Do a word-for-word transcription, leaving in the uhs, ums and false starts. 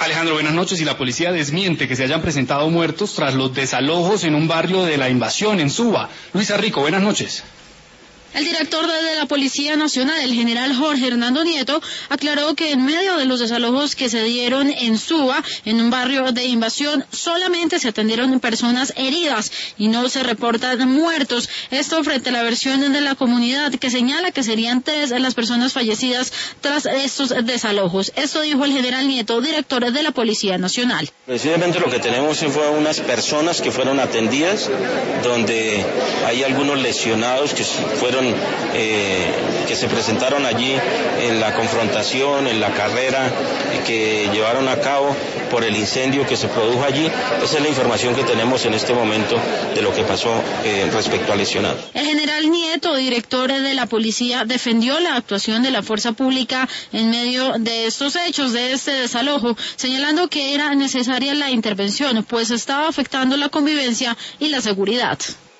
Alejandro, buenas noches. Y la policía desmiente que se hayan presentado muertos tras los desalojos en un barrio de La Invasión, en Suba. Luisa Rico, buenas noches. El director de la Policía Nacional, el general Jorge Hernando Nieto, aclaró que en medio de los desalojos que se dieron en Suba, en un barrio de Invasión, solamente se atendieron personas heridas y no se reportan muertos. Esto frente a la versión de la comunidad que señala que serían tres las personas fallecidas tras estos desalojos. Esto dijo el general Nieto, director de la Policía Nacional. Precisamente lo que tenemos fue unas personas que fueron atendidas, donde hay algunos lesionados que fueron Eh, que se presentaron allí en la confrontación, en la carrera que llevaron a cabo por el incendio que se produjo allí. Esa es la información que tenemos en este momento de lo que pasó eh, respecto a lesionados. El general Nieto, director de la policía, defendió la actuación de la fuerza pública en medio de estos hechos, de este desalojo, señalando que era necesaria la intervención, pues estaba afectando la convivencia y la seguridad.